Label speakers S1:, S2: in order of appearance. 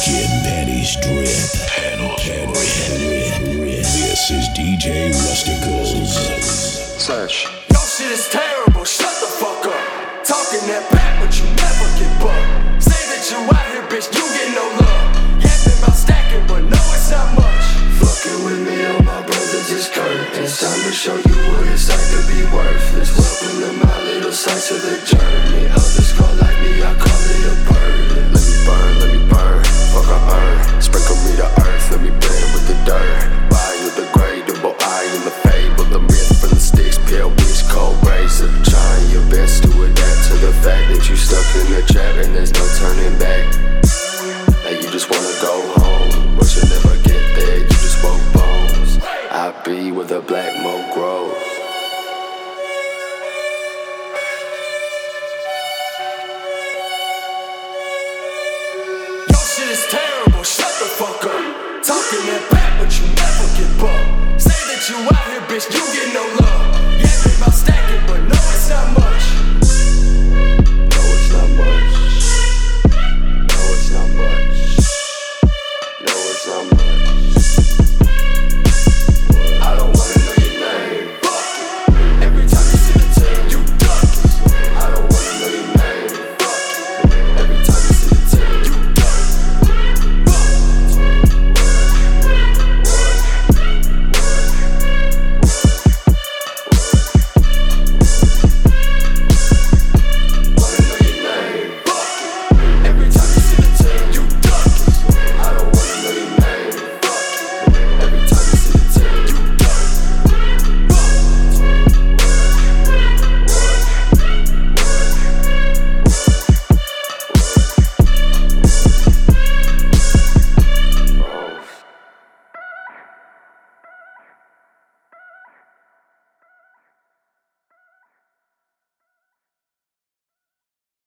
S1: Kid panties drip. This is DJ Rusticals.
S2: Slash.
S3: Your shit is terrible, shut the fuck up. Talking that back, but you never get bucked. Say that you out here, bitch, you get no love. Yapping about stacking, but no, it's not much. Fucking with me, all my brothers is curved. It's time to show you what it's like to be worthless. Welcome to my little slice of the journey. Others call like me, I call it a burden. Let me burn, fuck I earn. Sprinkle me the earth, let me blend with the dirt. Biodegradable, I am the fable. The myth from the sticks, pale wish, cold razor. Trying your best to adapt to the fact that you stuck in the trap and there's no turning back. Now you just wanna go home, but you'll never get there, you just woke bones. I be where the black mold grows. Your shit is terrible, shut the fuck up. Talking that back, but you never get bucked. Say that you out here, bitch, you get no love. Yapping about stacking, but no, it's not much. No, it's not much. No, it's not much. No, it's not much.